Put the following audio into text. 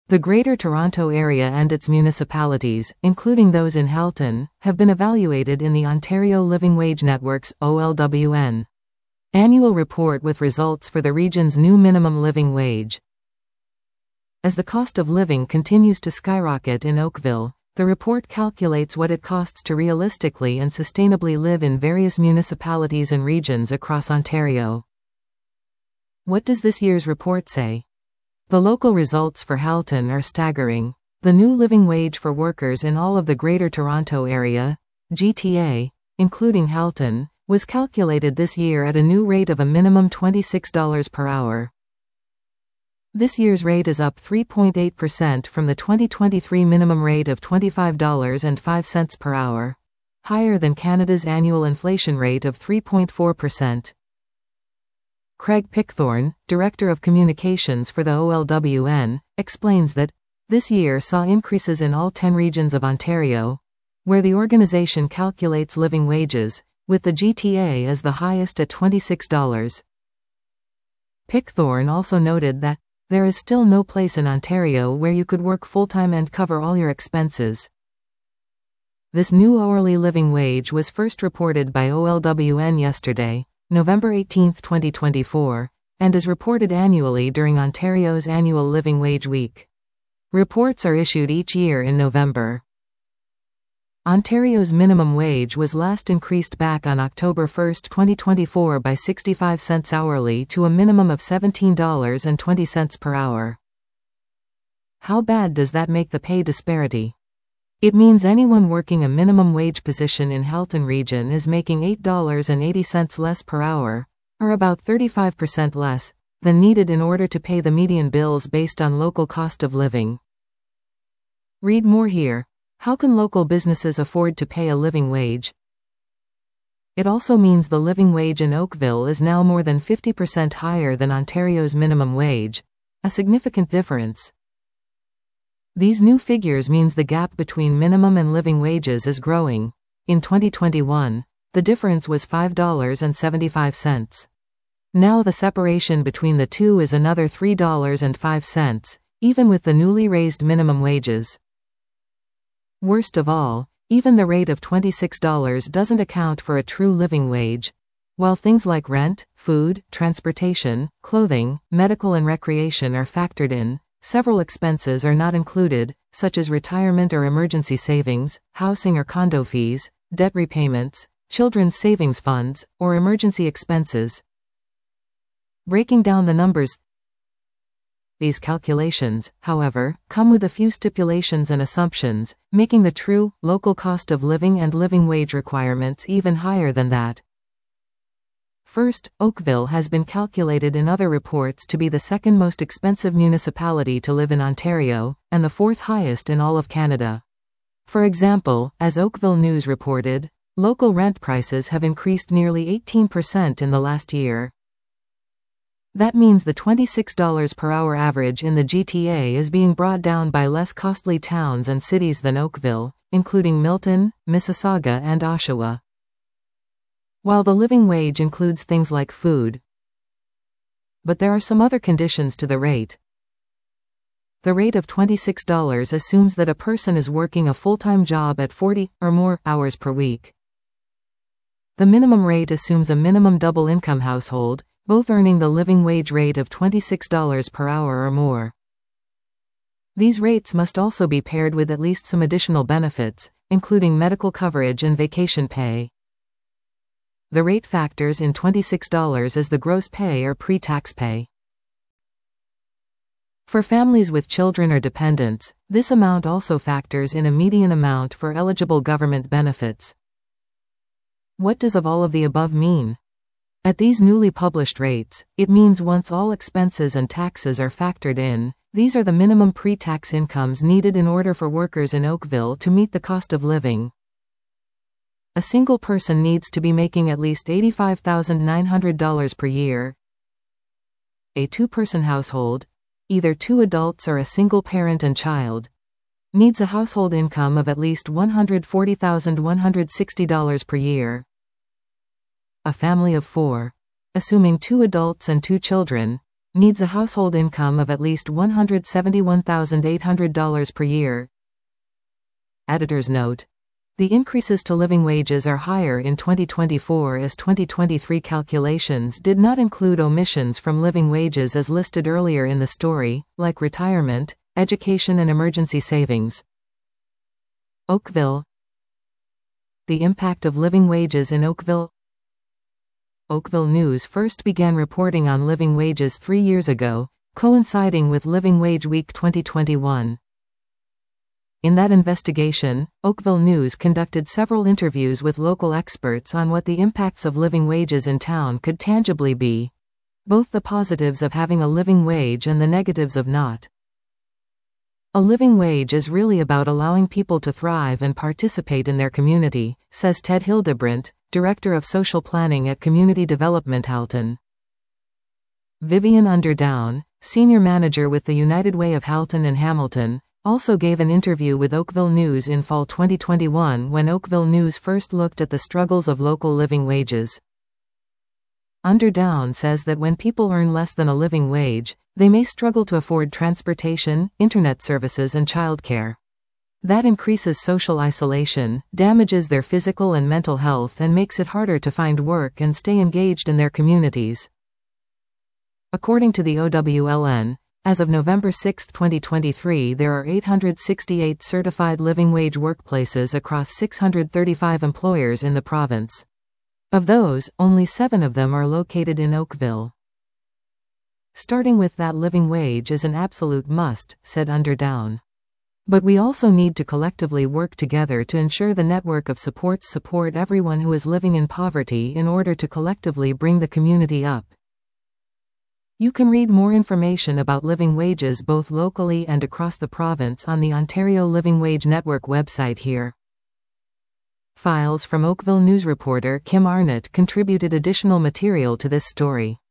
The Greater Toronto Area and its municipalities, including those in Halton, have been evaluated in the Ontario Living Wage Network's OLWN annual report with results for the region's new minimum living wage. As the cost of living continues to skyrocket in Oakville, the report calculates what it costs to realistically and sustainably live in various municipalities and regions across Ontario. What does this year's report say? The local results for Halton are staggering. The new living wage for workers in all of the Greater Toronto Area, GTA, including Halton, was calculated this year at a new rate of a minimum $26 per hour. This year's rate is up 3.8% from the 2023 minimum rate of $25.05 per hour, higher than Canada's annual inflation rate of 3.4%. Craig Pickthorne, Director of Communications for the OLWN, explains that this year saw increases in all 10 regions of Ontario, where the organization calculates living wages, with the GTA as the highest at $26. Pickthorne also noted that there is still no place in Ontario where you could work full-time and cover all your expenses. This new hourly living wage was first reported by OLWN yesterday, November 18, 2024, and is reported annually during Ontario's annual Living Wage Week. Reports are issued each year in November. Ontario's minimum wage was last increased back on October 1, 2024 by 65 cents hourly to a minimum of $17.20 per hour. How bad does that make the pay disparity? It means anyone working a minimum wage position in Halton region is making $8.80 less per hour, or about 35% less, than needed in order to pay the median bills based on local cost of living. Read more here. How can local businesses afford to pay a living wage? It also means the living wage in Oakville is now more than 50% higher than Ontario's minimum wage, a significant difference. These new figures means the gap between minimum and living wages is growing. In 2021, the difference was $5.75. Now the separation between the two is another $3.05, even with the newly raised minimum wages. Worst of all, even the rate of $26 doesn't account for a true living wage. While things like rent, food, transportation, clothing, medical and recreation are factored in, several expenses are not included, such as retirement or emergency savings, housing or condo fees, debt repayments, children's savings funds, or emergency expenses. Breaking down the numbers, these calculations, however, come with a few stipulations and assumptions, making the true, local cost of living and living wage requirements even higher than that. First, Oakville has been calculated in other reports to be the second most expensive municipality to live in Ontario, and the fourth highest in all of Canada. For example, as Oakville News reported, local rent prices have increased nearly 18% in the last year. That means the $26 per hour average in the GTA is being brought down by less costly towns and cities than Oakville, including Milton, Mississauga and Oshawa. While the living wage includes things like food, but there are some other conditions to the rate. The rate of $26 assumes that a person is working a full-time job at 40 or more hours per week. The minimum rate assumes a minimum double-income household, both earning the living wage rate of $26 per hour or more. These rates must also be paired with at least some additional benefits, including medical coverage and vacation pay. The rate factors in $26 as the gross pay or pre-tax pay. For families with children or dependents, this amount also factors in a median amount for eligible government benefits. What does all of the above mean? At these newly published rates, it means once all expenses and taxes are factored in, these are the minimum pre-tax incomes needed in order for workers in Oakville to meet the cost of living. A single person needs to be making at least $85,900 per year. A two-person household, either two adults or a single parent and child, needs a household income of at least $140,160 per year. A family of four, assuming two adults and two children, needs a household income of at least $171,800 per year. Editor's note: the increases to living wages are higher in 2024 as 2023 calculations did not include omissions from living wages as listed earlier in the story, like retirement, education and emergency savings. Oakville. The impact of living wages in Oakville. Oakville News first began reporting on living wages 3 years ago, coinciding with Living Wage Week 2021. In that investigation, Oakville News conducted several interviews with local experts on what the impacts of living wages in town could tangibly be. Both the positives of having a living wage and the negatives of not. A living wage is really about allowing people to thrive and participate in their community, says Ted Hildebrandt, Director of Social Planning at Community Development Halton. Vivian Underdown, Senior Manager with the United Way of Halton and Hamilton, also gave an interview with Oakville News in fall 2021 when Oakville News first looked at the struggles of local living wages. Underdown says that when people earn less than a living wage, they may struggle to afford transportation, internet services and childcare. That increases social isolation, damages their physical and mental health and makes it harder to find work and stay engaged in their communities. According to the OWLN, as of November 6, 2023, there are 868 certified living wage workplaces across 635 employers in the province. Of those, only 7 of them are located in Oakville. Starting with that living wage is an absolute must, said Underdown. But we also need to collectively work together to ensure the network of supports support everyone who is living in poverty in order to collectively bring the community up. You can read more information about living wages both locally and across the province on the Ontario Living Wage Network website here. Files from Oakville News reporter Kim Arnott contributed additional material to this story.